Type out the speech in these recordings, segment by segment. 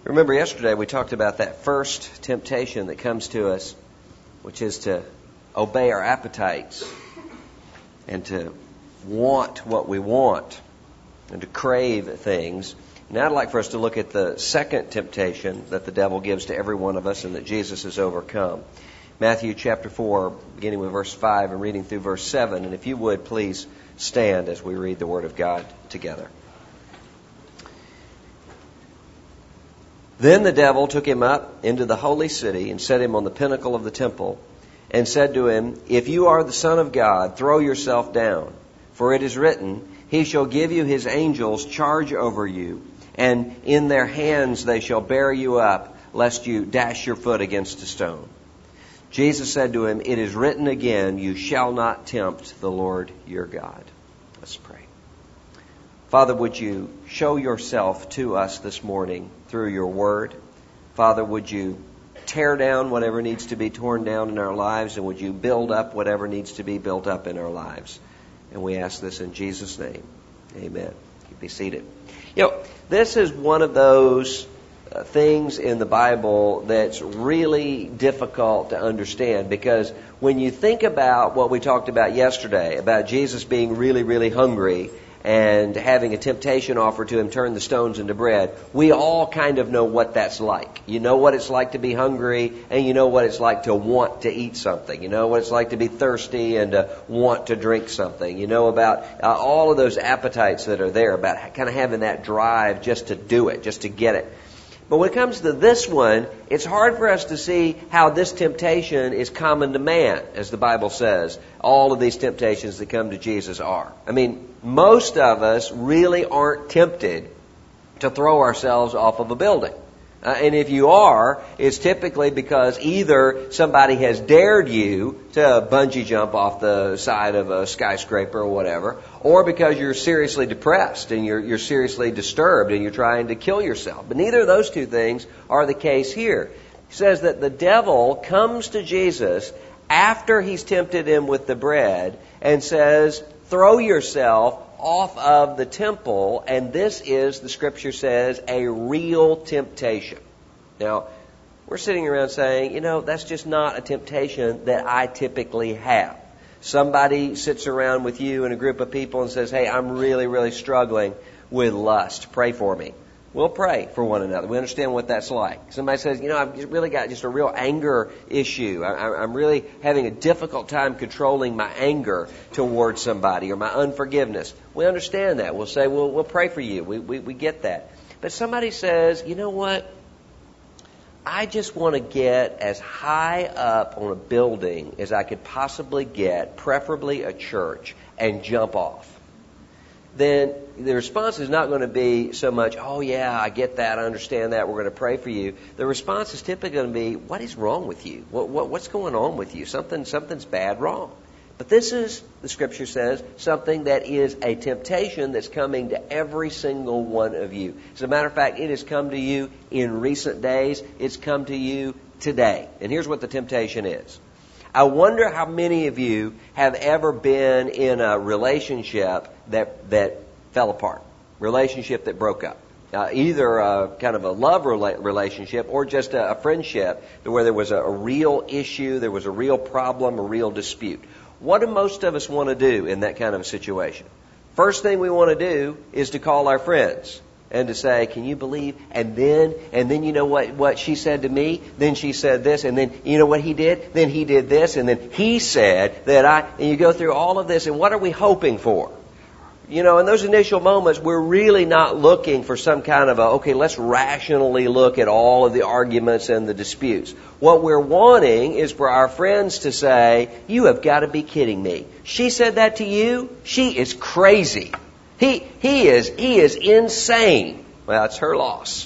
Remember yesterday we talked about that first temptation that comes to us, which is to obey our appetites and to want what we want and to crave things. Now I'd like for us to look at the second temptation that the devil gives to every one of us and that Jesus has overcome. Matthew chapter 4, beginning with verse 5 and reading through verse 7. And if you would, please stand as we read the Word of God together. Then the devil took him up into the holy city and set him on the pinnacle of the temple and said to him, "If you are the Son of God, throw yourself down. For it is written, He shall give you His angels charge over you, and in their hands they shall bear you up, lest you dash your foot against a stone." Jesus said to him, "It is written again, you shall not tempt the Lord your God." Let's pray. Father, would you show yourself to us this morning through your word? Father, would you tear down whatever needs to be torn down in our lives, and would you build up whatever needs to be built up in our lives? And we ask this in Jesus' name. Amen. You be seated. You know, this is one of those things in the Bible that's really difficult to understand, because when you think about what we talked about yesterday, about Jesus being really, really hungry and having a temptation offered to him, turn the stones into bread, we all kind of know what that's like. You know what it's like to be hungry, and you know what it's like to want to eat something. You know what it's like to be thirsty and to want to drink something. You know about all of those appetites that are there, about kind of having that drive just to do it, just to get it. But when it comes to this one, it's hard for us to see how this temptation is common to man, as the Bible says. All of these temptations that come to Jesus are. I mean, most of us really aren't tempted to throw ourselves off of a building. And if you are, it's typically because either somebody has dared you to bungee jump off the side of a skyscraper or whatever, or because you're seriously depressed and you're seriously disturbed and you're trying to kill yourself. But neither of those two things are the case here. He says that the devil comes to Jesus after he's tempted him with the bread and says, "Throw yourself off of the temple," and this is, the Scripture says, a real temptation. Now, we're sitting around saying, that's just not a temptation that I typically have. Somebody sits around with you in a group of people and says, "Hey, I'm really, really struggling with lust. Pray for me." We'll pray for one another. We understand what that's like. Somebody says, I've really got just a real anger issue. I'm really having a difficult time controlling my anger towards somebody, or my unforgiveness. We understand that. We'll say, we'll pray for you. We get that. But somebody says, "You know what? I just want to get as high up on a building as I could possibly get, preferably a church, and jump off." Then the response is not going to be so much, "Oh yeah, I get that, I understand that, we're going to pray for you." The response is typically going to be, "What is wrong with you? What's going on with you? Something's bad wrong." But this is, the Scripture says, something that is a temptation that's coming to every single one of you. As a matter of fact, it has come to you in recent days. It's come to you today. And here's what the temptation is. I wonder how many of you have ever been in a relationship that fell apart, relationship that broke up. Either a kind of a love relationship or just a friendship where there was a real issue, there was a real problem, a real dispute. What do most of us want to do in that kind of a situation? First thing we want to do is to call our friends and to say, "Can you believe?" And then you know what she said to me? Then she said this, and then you know what he did? Then he did this, and then he said that and you go through all of this, and what are we hoping for? In those initial moments, we're really not looking for some kind of okay, let's rationally look at all of the arguments and the disputes. What we're wanting is for our friends to say, "You have got to be kidding me. She said that to you? She is crazy. He is insane." Well, it's her loss.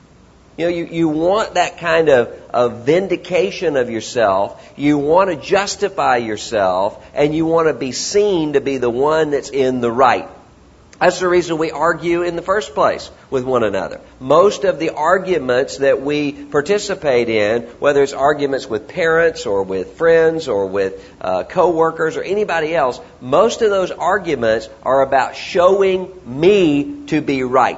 You want that kind of vindication of yourself. You want to justify yourself, and you want to be seen to be the one that's in the right. That's the reason we argue in the first place with one another. Most of the arguments that we participate in, whether it's arguments with parents or with friends or with co-workers or anybody else, most of those arguments are about showing me to be right.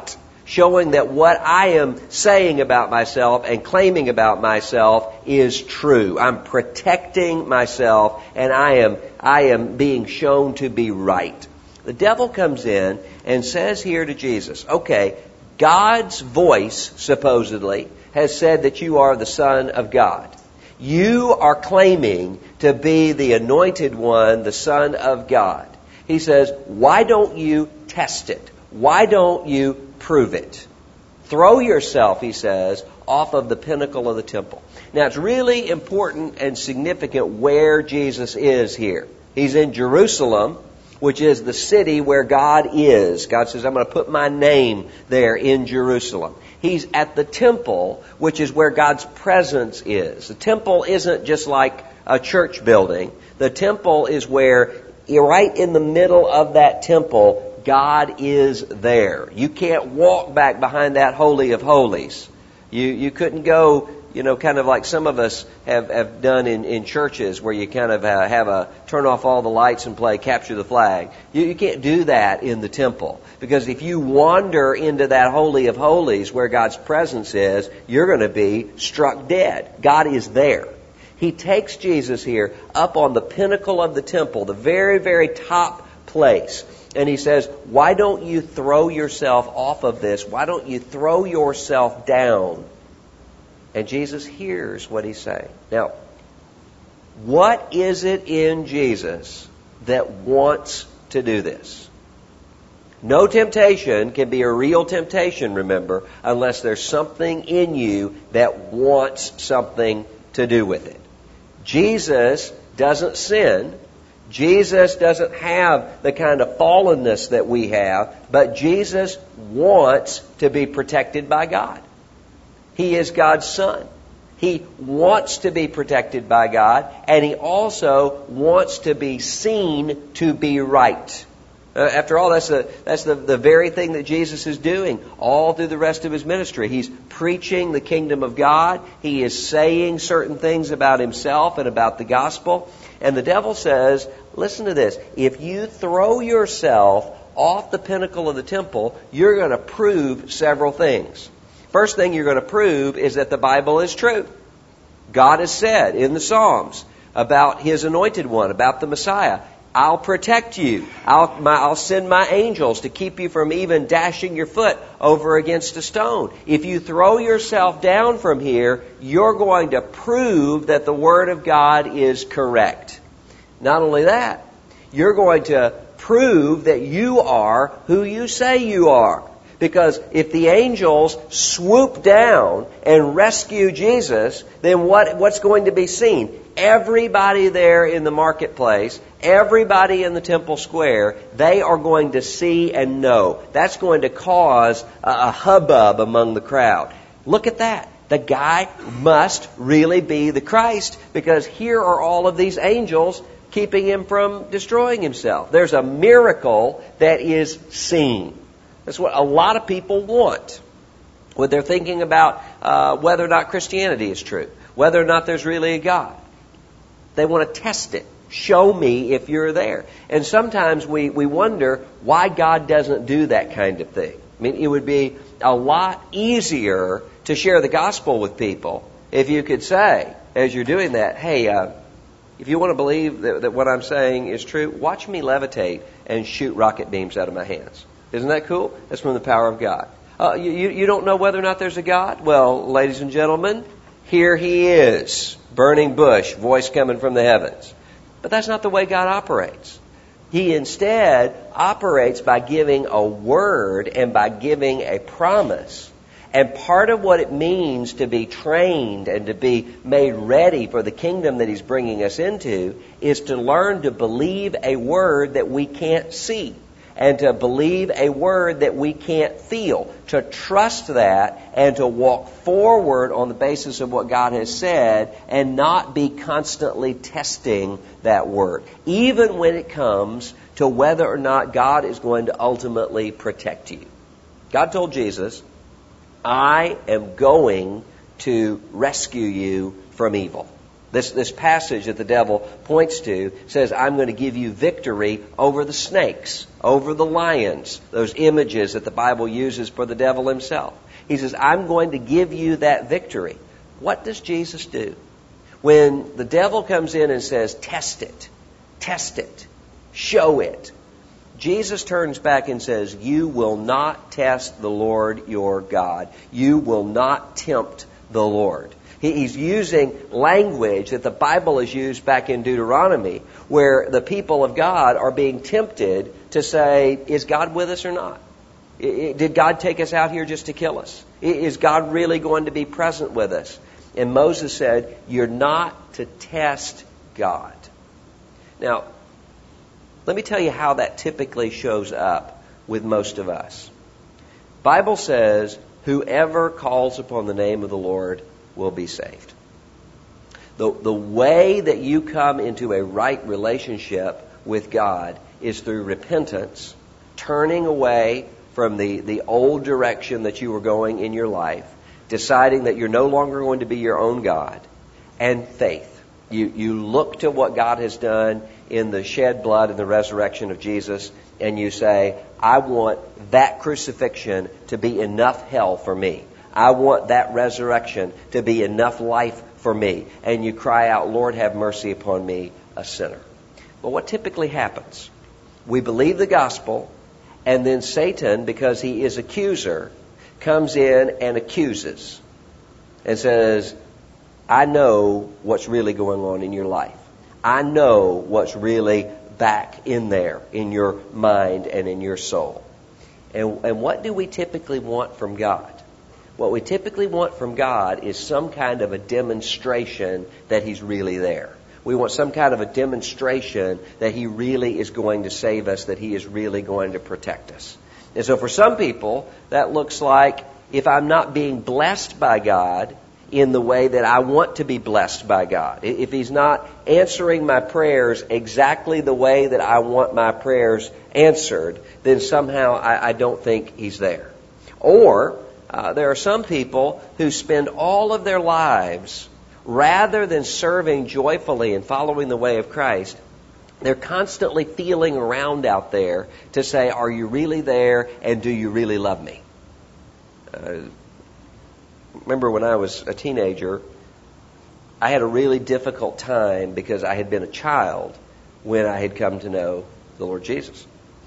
showing that what I am saying about myself and claiming about myself is true. I'm protecting myself, and I am being shown to be right. The devil comes in and says here to Jesus, okay, God's voice, supposedly, has said that you are the Son of God. You are claiming to be the anointed one, the Son of God. He says, why don't you test it? Why don't you prove it? Throw yourself, he says, off of the pinnacle of the temple. Now, it's really important and significant where Jesus is here. He's in Jerusalem, which is the city where God is. God says, I'm going to put my name there in Jerusalem. He's at the temple, which is where God's presence is. The temple isn't just like a church building. The temple is where, right in the middle of that temple, God is there. You can't walk back behind that Holy of Holies. You couldn't go, kind of like some of us have done in churches where you kind of have a turn off all the lights and play Capture the Flag. You can't do that in the temple. Because if you wander into that Holy of Holies where God's presence is, you're going to be struck dead. God is there. He takes Jesus here up on the pinnacle of the temple, the very, very top place. And he says, why don't you throw yourself off of this? Why don't you throw yourself down? And Jesus hears what he's saying. Now, what is it in Jesus that wants to do this? No temptation can be a real temptation, remember, unless there's something in you that wants something to do with it. Jesus doesn't sin. Jesus doesn't have the kind of fallenness that we have, but Jesus wants to be protected by God. He is God's Son. He wants to be protected by God, and He also wants to be seen to be right. After all, that's the very thing that Jesus is doing all through the rest of His ministry. He's preaching the kingdom of God. He is saying certain things about Himself and about the gospel. And the devil says, listen to this, if you throw yourself off the pinnacle of the temple, you're going to prove several things. First thing you're going to prove is that the Bible is true. God has said in the Psalms about His anointed one, about the Messiah, I'll protect you. I'll send my angels to keep you from even dashing your foot over against a stone. If you throw yourself down from here, you're going to prove that the Word of God is correct. Not only that, you're going to prove that you are who you say you are. Because if the angels swoop down and rescue Jesus, then what's going to be seen? Everybody there in the marketplace, everybody in the temple square, they are going to see and know. That's going to cause a hubbub among the crowd. Look at that. The guy must really be the Christ, because here are all of these angels keeping him from destroying himself. There's a miracle that is seen. That's what a lot of people want when they're thinking about whether or not Christianity is true, whether or not there's really a God. They want to test it. Show me if you're there. And sometimes we wonder why God doesn't do that kind of thing. I mean, it would be a lot easier to share the gospel with people if you could say, as you're doing that, hey, if you want to believe that what I'm saying is true, watch me levitate and shoot rocket beams out of my hands. Isn't that cool? That's from the power of God. You don't know whether or not there's a God? Well, ladies and gentlemen, here He is. Burning bush, voice coming from the heavens. But that's not the way God operates. He instead operates by giving a word and by giving a promise. And part of what it means to be trained and to be made ready for the kingdom that He's bringing us into is to learn to believe a word that we can't see. And to believe a word that we can't feel, to trust that and to walk forward on the basis of what God has said and not be constantly testing that word, even when it comes to whether or not God is going to ultimately protect you. God told Jesus, I am going to rescue you from evil. This passage that the devil points to says, I'm going to give you victory over the snakes, over the lions, those images that the Bible uses for the devil himself. He says, I'm going to give you that victory. What does Jesus do? When the devil comes in and says, test it, show it, Jesus turns back and says, you will not test the Lord your God. You will not tempt the Lord. He's using language that the Bible has used back in Deuteronomy, where the people of God are being tempted to say, is God with us or not? Did God take us out here just to kill us? Is God really going to be present with us? And Moses said, you're not to test God. Now, let me tell you how that typically shows up with most of us. Bible says, whoever calls upon the name of the Lord will be saved. The way that you come into a right relationship with God is through repentance, turning away from the old direction that you were going in your life, deciding that you're no longer going to be your own God, and faith. You look to what God has done in the shed blood and the resurrection of Jesus, and you say, I want that crucifixion to be enough hell for me. I want that resurrection to be enough life for me. And you cry out, Lord, have mercy upon me, a sinner. But what typically happens? We believe the gospel, and then Satan, because he is accuser, comes in and accuses and says, I know what's really going on in your life. I know what's really back in there, in your mind and in your soul. And what do we typically want from God? What we typically want from God is some kind of a demonstration that He's really there. We want some kind of a demonstration that He really is going to save us, that He is really going to protect us. And so for some people, that looks like if I'm not being blessed by God in the way that I want to be blessed by God, if He's not answering my prayers exactly the way that I want my prayers answered, then somehow I don't think He's there. Or there are some people who spend all of their lives, rather than serving joyfully and following the way of Christ, they're constantly feeling around out there to say, are you really there, and do you really love me? Remember when I was a teenager, I had a really difficult time because I had been a child when I had come to know the Lord Jesus.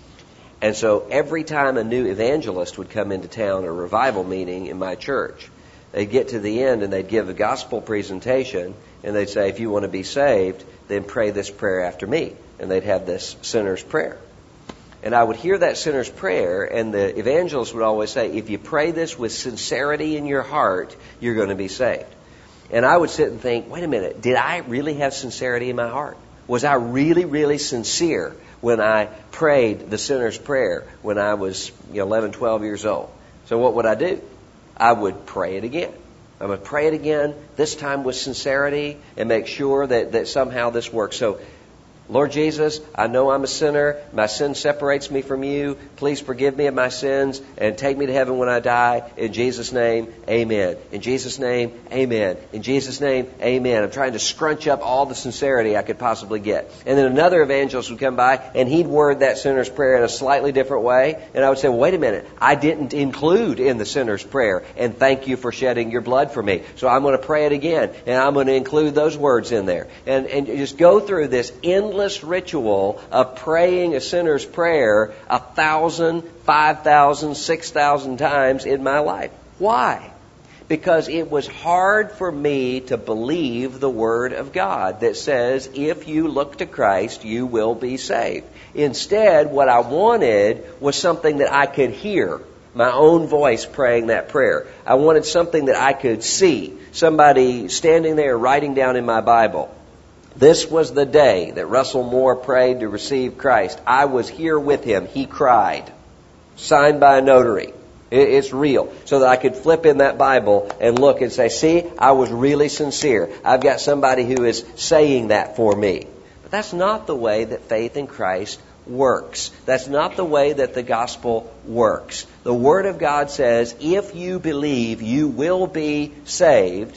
And so every time a new evangelist would come into town, a revival meeting in my church, they'd get to the end and they'd give a gospel presentation, and they'd say, if you want to be saved, then pray this prayer after me. And they'd have this sinner's prayer. And I would hear that sinner's prayer, and the evangelist would always say, if you pray this with sincerity in your heart, you're going to be saved. And I would sit and think, wait a minute, did I really have sincerity in my heart? Was I really, really sincere when I prayed the sinner's prayer when I was 11, 12 years old? So what would I do? I would pray it again. I would pray it again, this time with sincerity, and make sure that somehow this works. So, Lord Jesus, I know I'm a sinner. My sin separates me from you. Please forgive me of my sins and take me to heaven when I die. In Jesus' name, amen. In Jesus' name, amen. In Jesus' name, amen. I'm trying to scrunch up all the sincerity I could possibly get. And then another evangelist would come by, and he'd word that sinner's prayer in a slightly different way. And I would say, well, wait a minute. I didn't include in the sinner's prayer, and thank you for shedding your blood for me. So I'm going to pray it again, and I'm going to include those words in there. And just go through this endless ritual of praying a sinner's prayer 1,000, 5,000, 6,000 times in my life. Why? Because it was hard for me to believe the Word of God that says, if you look to Christ, you will be saved. Instead, what I wanted was something that I could hear, my own voice praying that prayer. I wanted something that I could see, somebody standing there writing down in my Bible, this was the day that Russell Moore prayed to receive Christ. I was here with him. He cried. Signed by a notary. It's real. So that I could flip in that Bible and look and say, see, I was really sincere. I've got somebody who is saying that for me. But that's not the way that faith in Christ works. That's not the way that the gospel works. The Word of God says, if you believe, you will be saved.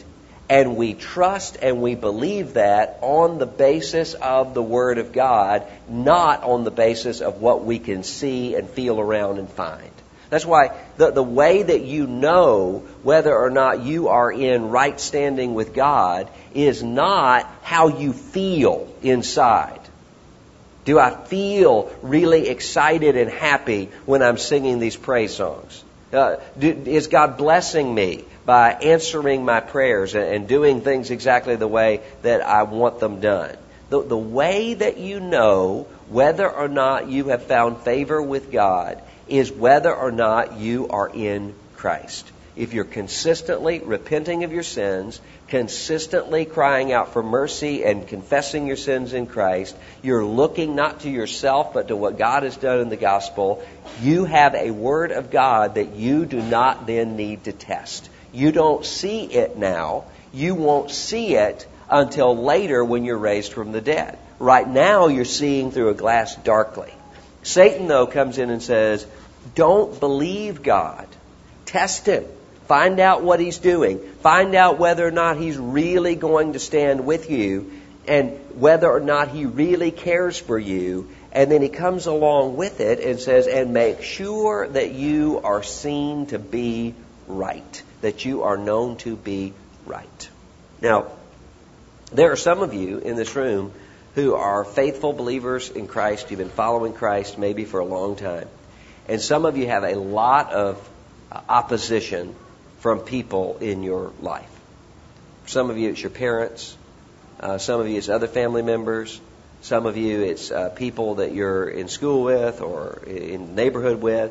And we trust and we believe that on the basis of the Word of God, not on the basis of what we can see and feel around and find. That's why the way that you know whether or not you are in right standing with God is not how you feel inside. Do I feel really excited and happy when I'm singing these praise songs? Is God blessing me by answering my prayers and doing things exactly the way that I want them done? The way that you know whether or not you have found favor with God is whether or not you are in Christ. If you're consistently repenting of your sins, consistently crying out for mercy and confessing your sins in Christ, you're looking not to yourself but to what God has done in the gospel, you have a Word of God that you do not then need to test. You don't see it now. You won't see it until later when you're raised from the dead. Right now you're seeing through a glass darkly. Satan, though, comes in and says, don't believe God. Test Him. Find out what He's doing. Find out whether or not He's really going to stand with you and whether or not He really cares for you. And then He comes along with it and says, and make sure that you are seen to be right, that you are known to be right. Now, there are some of you in this room who are faithful believers in Christ. You've been following Christ maybe for a long time. And some of you have a lot of opposition from people in your life. Some of you, it's your parents. Some of you, it's other family members. Some of you, it's people that you're in school with or in the neighborhood with.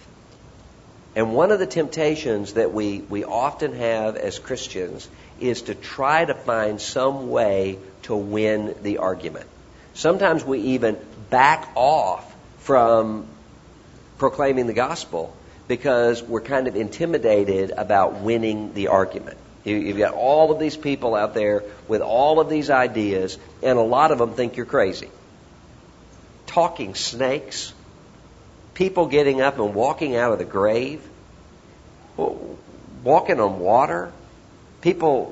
And one of the temptations that we often have as Christians is to try to find some way to win the argument. Sometimes we even back off from proclaiming the gospel because we're kind of intimidated about winning the argument. You've got all of these people out there with all of these ideas, and a lot of them think you're crazy. Talking snakes, people getting up and walking out of the grave, walking on water, people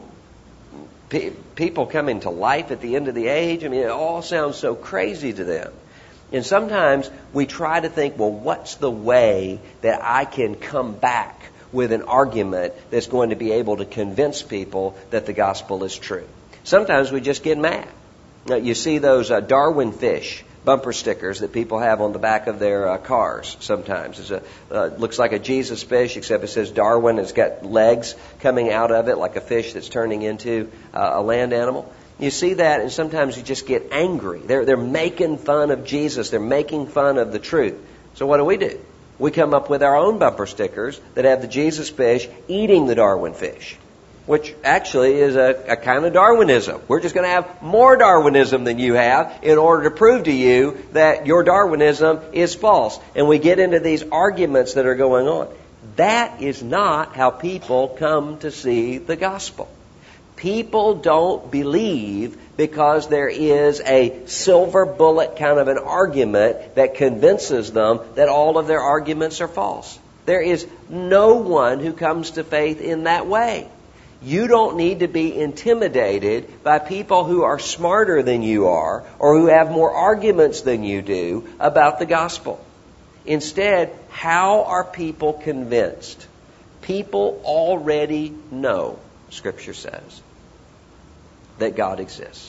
coming to life at the end of the age. I mean, it all sounds so crazy to them. And sometimes we try to think, well, what's the way that I can come back with an argument that's going to be able to convince people that the gospel is true? Sometimes we just get mad. Now, you see those Darwin fish bumper stickers that people have on the back of their cars sometimes. It looks like a Jesus fish, except it says Darwin. It's got legs coming out of it like a fish that's turning into a land animal. You see that, and sometimes you just get angry. They're making fun of Jesus. They're making fun of the truth. So what do? We come up with our own bumper stickers that have the Jesus fish eating the Darwin fish, which actually is a kind of Darwinism. We're just going to have more Darwinism than you have in order to prove to you that your Darwinism is false. And we get into these arguments that are going on. That is not how people come to see the gospel. People don't believe because there is a silver bullet kind of an argument that convinces them that all of their arguments are false. There is no one who comes to faith in that way. You don't need to be intimidated by people who are smarter than you are or who have more arguments than you do about the gospel. Instead, how are people convinced? People already know, Scripture says, that God exists.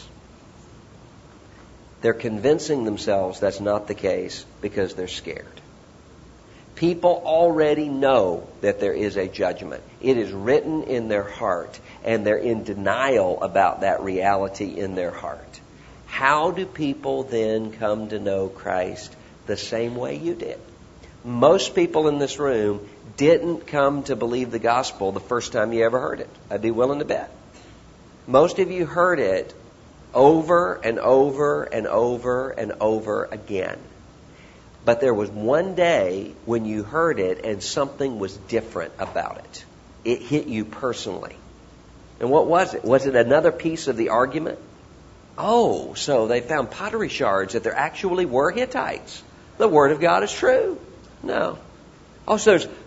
They're convincing themselves that's not the case because they're scared. People already know that there is a judgment. It is written in their heart, and they're in denial about that reality in their heart. How do people then come to know Christ the same way you did? Most people in this room didn't come to believe the gospel the first time you ever heard it. I'd be willing to bet. Most of you heard it over and over and over and over again. But there was one day when you heard it and something was different about it. It hit you personally. And what was it? Was it another piece of the argument? Oh, so they found pottery shards that there actually were Hittites. The Word of God is true. No. Oh, so there's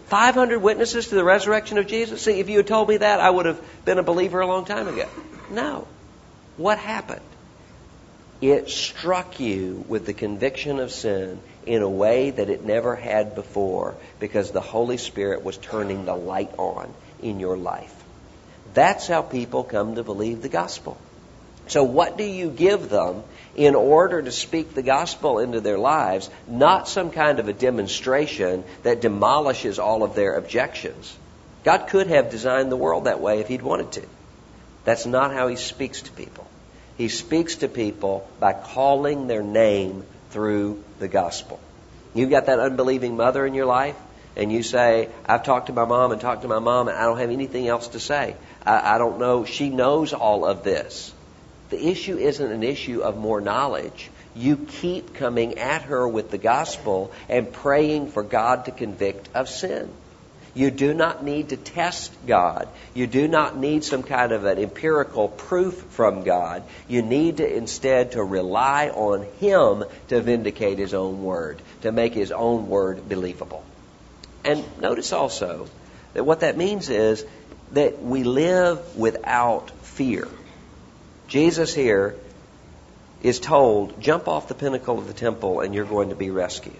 500 witnesses to the resurrection of Jesus? See, if you had told me that, I would have been a believer a long time ago. No. What happened? It struck you with the conviction of sin in a way that it never had before, because the Holy Spirit was turning the light on in your life. That's how people come to believe the gospel. So what do you give them in order to speak the gospel into their lives? Not some kind of a demonstration that demolishes all of their objections. God could have designed the world that way if He'd wanted to. That's not how He speaks to people. He speaks to people by calling their name through the gospel. You've got that unbelieving mother in your life, and you say, I've talked to my mom and talked to my mom, and I don't have anything else to say. I don't know. She knows all of this. The issue isn't an issue of more knowledge. You keep coming at her with the gospel and praying for God to convict of sin. You do not need to test God. You do not need some kind of an empirical proof from God. You need to instead to rely on Him to vindicate His own word, to make His own word believable. And notice also that what that means is that we live without fear. Jesus here is told, jump off the pinnacle of the temple and you're going to be rescued.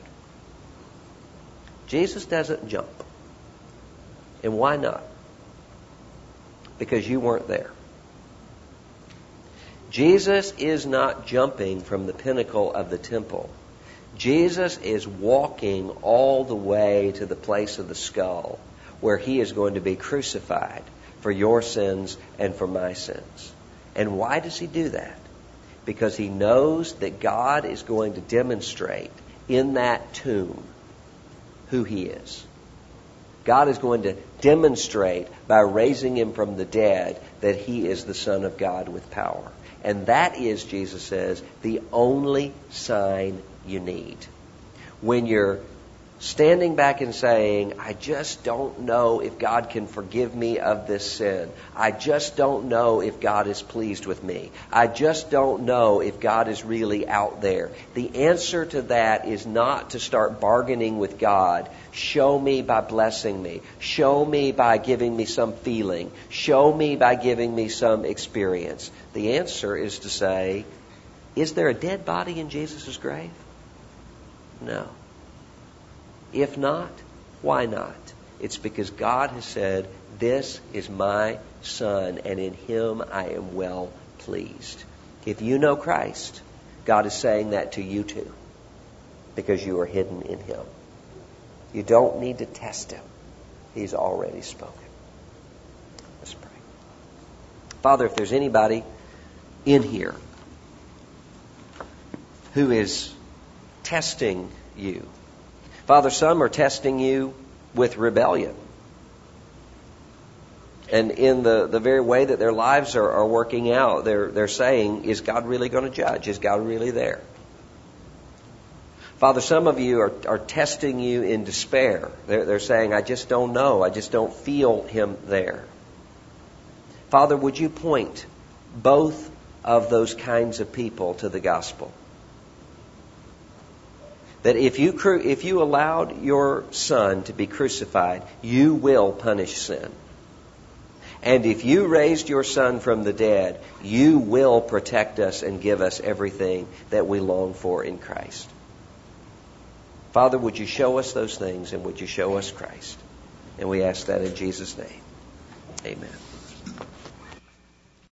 Jesus doesn't jump. And why not? Because you weren't there. Jesus is not jumping from the pinnacle of the temple. Jesus is walking all the way to the place of the skull, where He is going to be crucified for your sins and for my sins. And why does He do that? Because He knows that God is going to demonstrate in that tomb who He is. God is going to demonstrate by raising Him from the dead that He is the Son of God with power. And that is, Jesus says, the only sign you need. When you're standing back and saying, I just don't know if God can forgive me of this sin. I just don't know if God is pleased with me. I just don't know if God is really out there. The answer to that is not to start bargaining with God. Show me by blessing me. Show me by giving me some feeling. Show me by giving me some experience. The answer is to say, is there a dead body in Jesus' grave? No. If not, why not? It's because God has said, this is my Son, and in Him I am well pleased. If you know Christ, God is saying that to you too, because you are hidden in Him. You don't need to test Him. He's already spoken. Let's pray. Father, if there's anybody in here who is testing you, Father, some are testing you with rebellion. And in the very way that their lives are working out, they're saying, is God really going to judge? Is God really there? Father, some of you are testing you in despair. They're saying, I just don't know. I just don't feel Him there. Father, would you point both of those kinds of people to the gospel? That if you allowed your Son to be crucified, you will punish sin. And if you raised your Son from the dead, you will protect us and give us everything that we long for in Christ. Father, would you show us those things, and would you show us Christ? And we ask that in Jesus' name. Amen.